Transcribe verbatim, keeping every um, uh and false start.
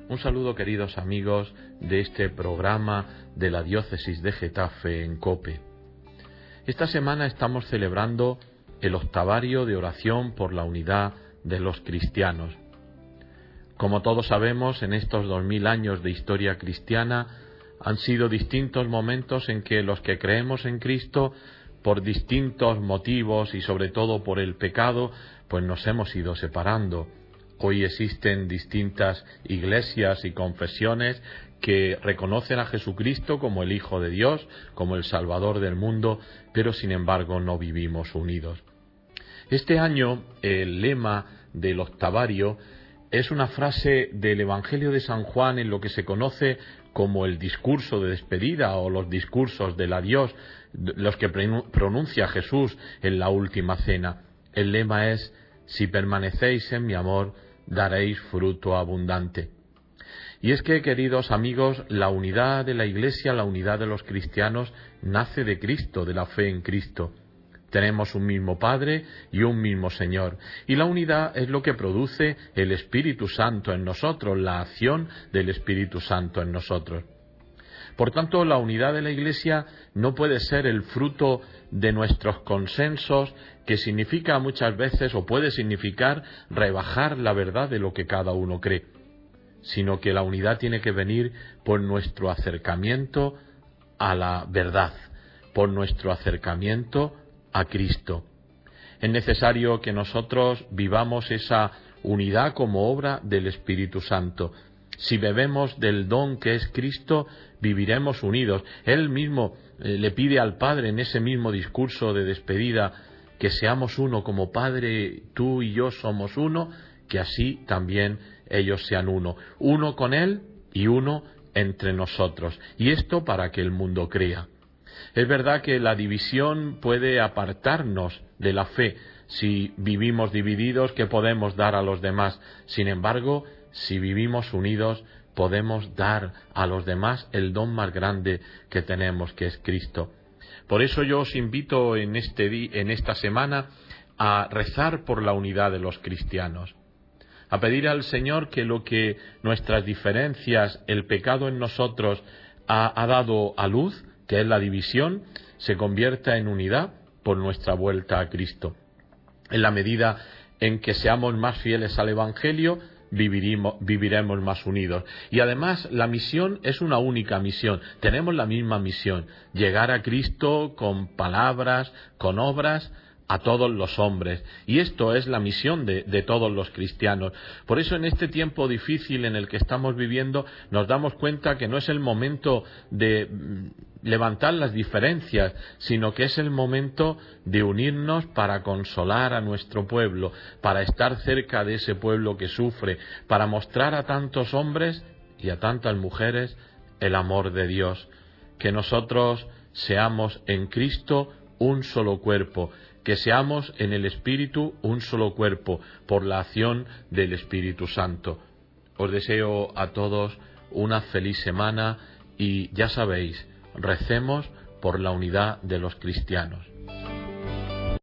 Un saludo, queridos amigos de este programa de la Diócesis de Getafe en COPE. Esta semana estamos celebrando el octavario de oración por la unidad de los cristianos. Como todos sabemos, en estos dos mil años de historia cristiana han sido distintos momentos en que los que creemos en Cristo, por distintos motivos y sobre todo por el pecado, pues nos hemos ido separando. Hoy existen distintas iglesias y confesiones que reconocen a Jesucristo como el Hijo de Dios, como el Salvador del mundo, pero sin embargo no vivimos unidos. Este año el lema del octavario es una frase del Evangelio de San Juan en lo que se conoce como el discurso de despedida o los discursos del adiós, los que pronuncia Jesús en la última cena. El lema es: si permanecéis en mi amor, daréis fruto abundante. Y es que, queridos amigos, la unidad de la Iglesia, la unidad de los cristianos, nace de Cristo, de la fe en Cristo. Tenemos un mismo Padre y un mismo Señor. Y la unidad es lo que produce el Espíritu Santo en nosotros, la acción del Espíritu Santo en nosotros. Por tanto, la unidad de la Iglesia no puede ser el fruto de nuestros consensos, que significa muchas veces o puede significar rebajar la verdad de lo que cada uno cree, sino que la unidad tiene que venir por nuestro acercamiento a la verdad, por nuestro acercamiento a Cristo. Es necesario que nosotros vivamos esa unidad como obra del Espíritu Santo. Si bebemos del don que es Cristo, viviremos unidos. Él mismo eh, le pide al Padre en ese mismo discurso de despedida que seamos uno, como Padre, tú y yo somos uno, que así también ellos sean uno. Uno con Él y uno entre nosotros. Y esto para que el mundo crea. Es verdad que la división puede apartarnos de la fe. Si vivimos divididos, ¿qué podemos dar a los demás? Sin embargo, si vivimos unidos, podemos dar a los demás el don más grande que tenemos, que es Cristo. Por eso yo os invito en, este di- en esta semana a rezar por la unidad de los cristianos, a pedir al Señor que lo que nuestras diferencias, el pecado en nosotros ha, ha dado a luz, que es la división, se convierta en unidad por nuestra vuelta a Cristo. En la medida en que seamos más fieles al Evangelio, viviremos, viviremos más unidos. Y además la misión es una única misión. Tenemos la misma misión: llegar a Cristo con palabras, con obras, a todos los hombres. Y esto es la misión de, de todos los cristianos. Por eso en este tiempo difícil en el que estamos viviendo nos damos cuenta que no es el momento de levantar las diferencias, sino que es el momento de unirnos para consolar a nuestro pueblo, para estar cerca de ese pueblo que sufre, para mostrar a tantos hombres y a tantas mujeres el amor de Dios. Que nosotros seamos en Cristo un solo cuerpo, que seamos en el Espíritu un solo cuerpo, por la acción del Espíritu Santo. Os deseo a todos una feliz semana y ya sabéis, recemos por la unidad de los cristianos.